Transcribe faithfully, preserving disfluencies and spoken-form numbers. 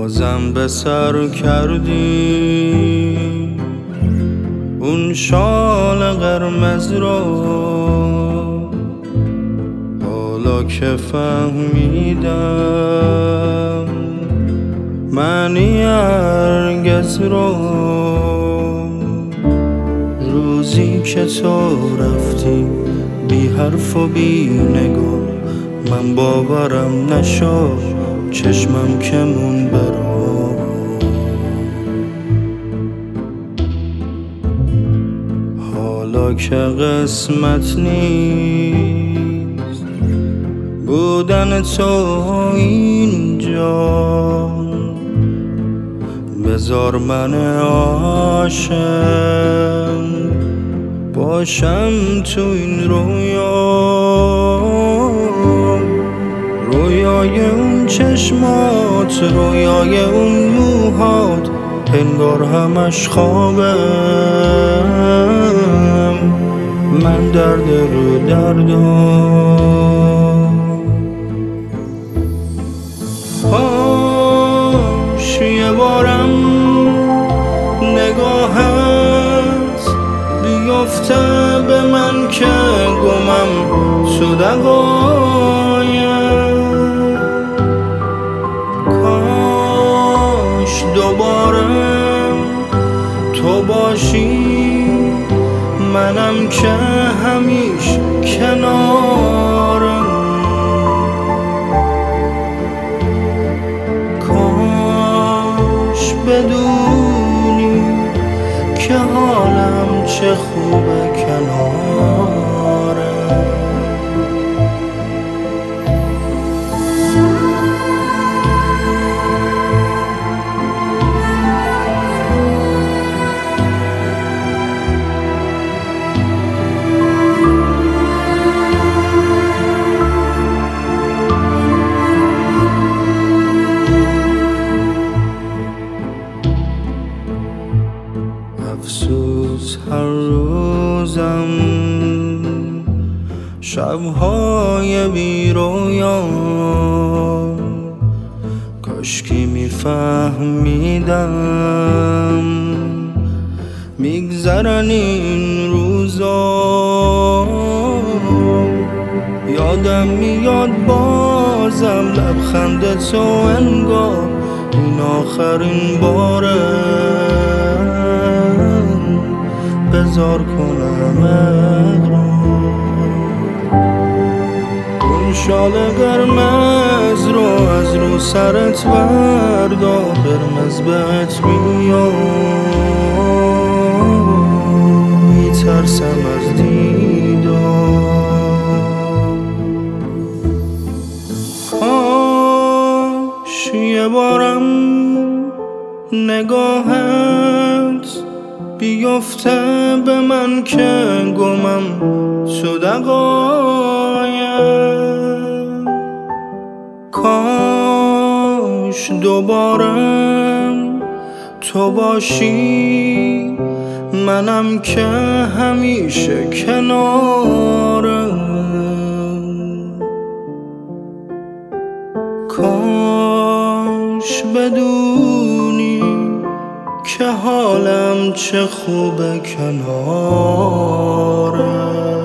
بازم به سر کردی اون شال قرمز رو. حالا که فهمیدم معنی هرگز رو، روزی که تو رفتی بی حرف و بی نگاه، من باورم نشد چشمم که مون برا. حالا که قسمت نیست بودن تو اینجا، بذار من عاشق باشم تو این رویا. رویای اون چشمات، رویای اون موهات، انگار همش خوابم، من درد رو دردم. کاش یه بارم نگاهت بیفته به من که گمم تو دقایم. کاش دوباره تو باشی، منم که همیشه کنارم. کاش بدونی که حالم چه خوبه کنارم. افسوس هر روزم شبهای بی رویا، کاشکی میفهمیدم میگذرن این روزا. یادم میاد بازم لبخند تو، انگار این آخرین باره. بذار کنم اقرار، اون شال قرمز رو از رو سرت بردار، قرمز بهت میاد، میترسم از دیدار. کاش یه بارم نگاهت بیفته به من که گمم تو دقایم. کاش دوبارم تو باشی، منم که همیشه کنارم. کاش بدونی که حالم چه خوبه کنارم.